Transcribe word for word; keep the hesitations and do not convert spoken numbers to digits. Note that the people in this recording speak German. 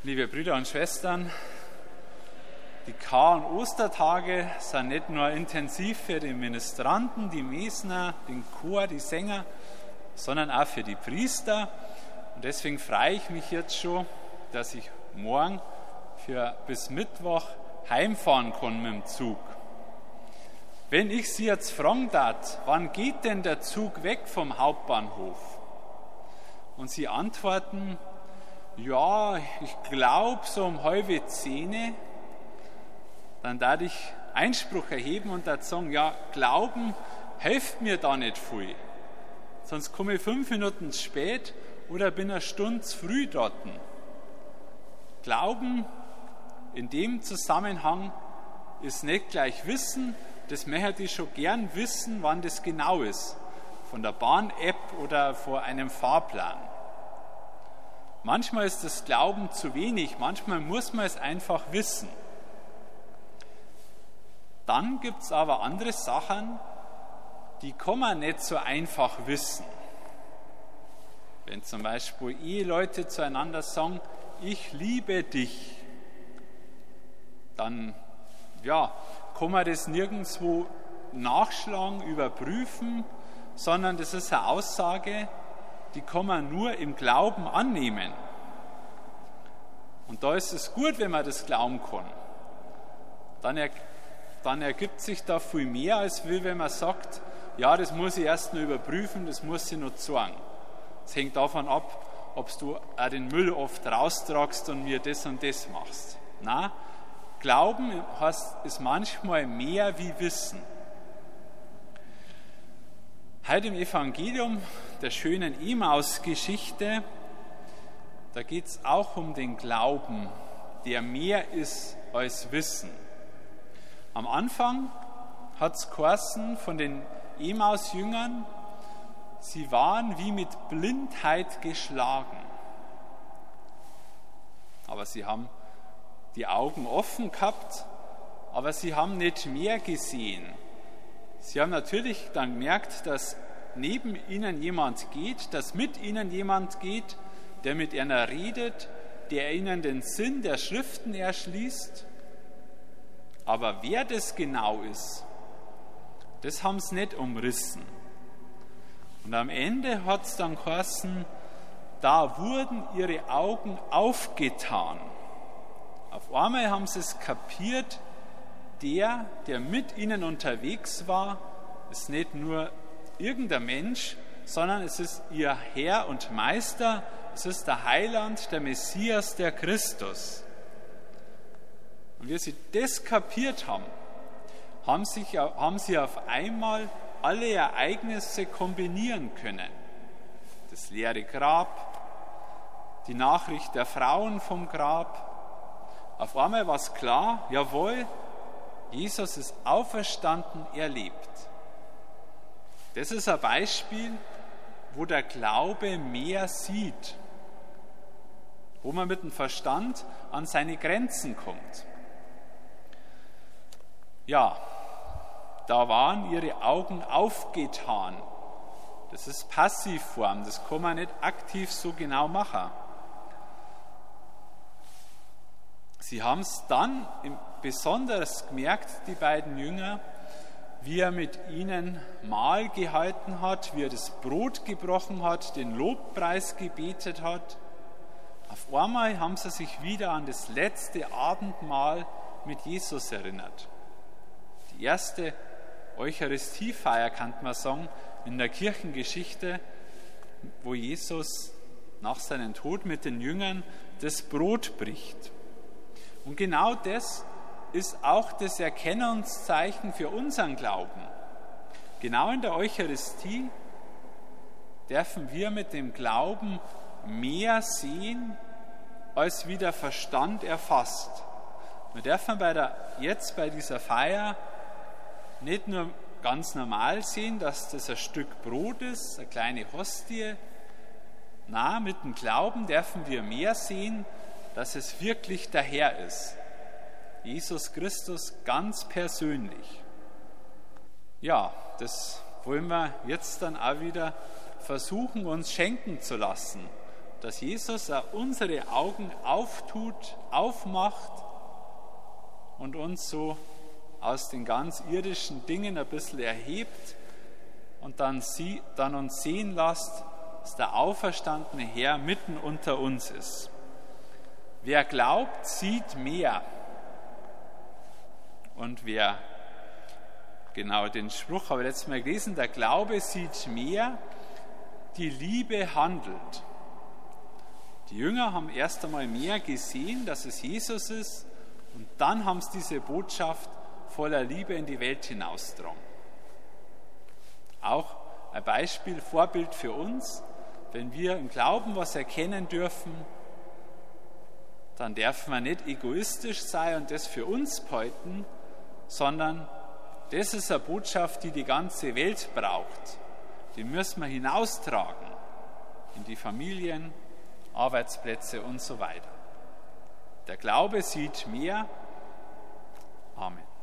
Liebe Brüder und Schwestern, die Kar- und Ostertage sind nicht nur intensiv für die Ministranten, die Mesner, den Chor, die Sänger, sondern auch für die Priester. Und deswegen freue ich mich jetzt schon, dass ich morgen für bis Mittwoch heimfahren kann mit dem Zug. Wenn ich Sie jetzt fragen darf, wann geht denn der Zug weg vom Hauptbahnhof? Und Sie antworten, ja, ich glaube so um halbe Zehn, dann darf ich Einspruch erheben und darf sagen, ja, Glauben hilft mir da nicht viel. Sonst komme ich fünf Minuten spät oder bin eine Stunde zu früh dort. Glauben in dem Zusammenhang ist nicht gleich Wissen, das möchte ich schon gern wissen, wann das genau ist, von der Bahn-App oder vor einem Fahrplan. Manchmal ist das Glauben zu wenig, manchmal muss man es einfach wissen. Dann gibt es aber andere Sachen, die kann man nicht so einfach wissen. Wenn zum Beispiel Eheleute zueinander sagen, ich liebe dich, dann ja, kann man das nirgendwo nachschlagen, überprüfen, sondern das ist eine Aussage, die kann man nur im Glauben annehmen. Und da ist es gut, wenn man das glauben kann. Dann, er, dann ergibt sich da viel mehr, als wenn man sagt, ja, das muss ich erst noch überprüfen, das muss ich noch sagen. Es hängt davon ab, ob du auch den Müll oft raustragst und mir das und das machst. Nein, Glauben heißt, ist manchmal mehr wie Wissen. Heute im Evangelium der schönen Emmaus-Geschichte, da geht es auch um den Glauben, der mehr ist als Wissen. Am Anfang hat es geheißen von den Emmaus-Jüngern, sie waren wie mit Blindheit geschlagen. Aber sie haben die Augen offen gehabt, aber sie haben nicht mehr gesehen. Sie haben natürlich dann gemerkt, dass neben ihnen jemand geht, dass mit ihnen jemand geht, der mit ihnen redet, der ihnen den Sinn der Schriften erschließt. Aber wer das genau ist, das haben sie nicht umrissen. Und am Ende hat es dann geheißen, da wurden ihre Augen aufgetan. Auf einmal haben sie es kapiert, der, der mit ihnen unterwegs war, ist nicht nur irgendein Mensch, sondern es ist ihr Herr und Meister, es ist der Heiland, der Messias, der Christus. Und wie sie das kapiert haben, haben, sich, haben sie auf einmal alle Ereignisse kombinieren können. Das leere Grab, die Nachricht der Frauen vom Grab. Auf einmal war es klar, jawohl, Jesus ist auferstanden, er lebt. Das ist ein Beispiel, wo der Glaube mehr sieht, wo man mit dem Verstand an seine Grenzen kommt. Ja, da waren ihre Augen aufgetan. Das ist Passivform, das kann man nicht aktiv so genau machen. Sie haben es dann besonders gemerkt, die beiden Jünger, wie er mit ihnen Mahl gehalten hat, wie er das Brot gebrochen hat, den Lobpreis gebetet hat. Auf einmal haben sie sich wieder an das letzte Abendmahl mit Jesus erinnert. Die erste Eucharistiefeier, kann man sagen, in der Kirchengeschichte, wo Jesus nach seinem Tod mit den Jüngern das Brot bricht. Und genau das ist auch das Erkennungszeichen für unseren Glauben. Genau in der Eucharistie dürfen wir mit dem Glauben mehr sehen, als wie der Verstand erfasst. Wir dürfen bei der, jetzt bei dieser Feier nicht nur ganz normal sehen, dass das ein Stück Brot ist, eine kleine Hostie. Nein, mit dem Glauben dürfen wir mehr sehen, dass es wirklich der Herr ist. Jesus Christus ganz persönlich. Ja, das wollen wir jetzt dann auch wieder versuchen, uns schenken zu lassen. dass Jesus auch unsere Augen auftut, aufmacht und uns so aus den ganz irdischen Dingen ein bisschen erhebt und dann, sie, dann uns sehen lässt, dass der auferstandene Herr mitten unter uns ist. Wer glaubt, sieht mehr. Und wer, genau den Spruch habe ich letztes Mal gelesen, der Glaube sieht mehr, die Liebe handelt. Die Jünger haben erst einmal mehr gesehen, dass es Jesus ist, und dann haben sie diese Botschaft voller Liebe in die Welt hinausgetragen. Auch ein Beispiel, Vorbild für uns, wenn wir im Glauben was erkennen dürfen, dann dürfen wir nicht egoistisch sein und das für uns behalten, sondern das ist eine Botschaft, die die ganze Welt braucht. Die müssen wir hinaustragen in die Familien, Arbeitsplätze und so weiter. Der Glaube sieht mehr. Amen.